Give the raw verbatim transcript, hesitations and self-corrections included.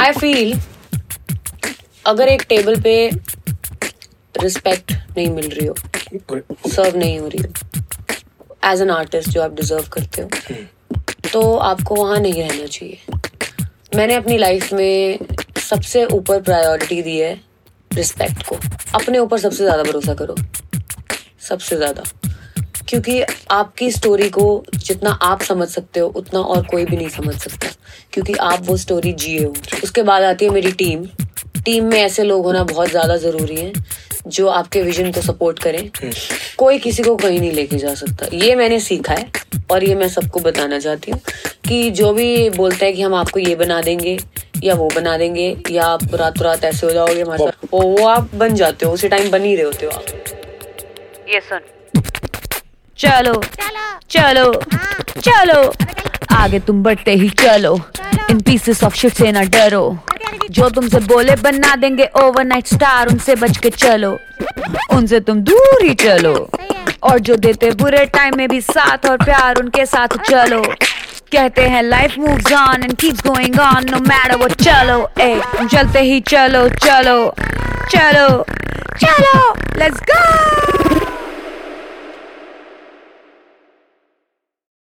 I feel अगर एक table पे रिस्पेक्ट नहीं मिल रही हो, सर्व नहीं हो रही हो एज एन आर्टिस्ट जो आप डिजर्व करते हो, तो आपको वहां नहीं रहना चाहिए। मैंने अपनी लाइफ में सबसे ऊपर प्रायोरिटी दी है रिस्पेक्ट को। अपने ऊपर सबसे ज्यादा भरोसा करो, सबसे ज्यादा, क्योंकि आपकी स्टोरी को जितना आप समझ सकते हो उतना और कोई भी नहीं समझ सकता, क्योंकि आप वो स्टोरी जिए हो। उसके बाद आती है मेरी टीम। टीम में ऐसे लोग होना बहुत ज्यादा जरूरी है जो आपके विजन को सपोर्ट करें। कोई किसी को कहीं नहीं लेके जा सकता, ये मैंने सीखा है और ये मैं सबको बताना चाहती हूँ कि जो भी बोलता है कि हम आपको ये बना देंगे या वो बना देंगे या आप रातों रात ऐसे हो जाओगे हमारे साथ, वो वो आप बन जाते हो, उसी टाइम बन ही रहे होते हो आप। ये सुन, चलो चलो चलो आगे तुम बढ़ते ही चलो, इन पीसेस ऑफ शिट से ना डरो, जो तुमसे बोले बना देंगे ओवरनाइट स्टार, उनसे बच के चलो, उनसे तुम दूर ही चलो, और जो देते बुरे टाइम में भी साथ और प्यार उनके साथ चलो। कहते हैं life moves on and keeps going on no matter what, चलो ए चलते ही चलो चलो चलो चलो लेट्स गो।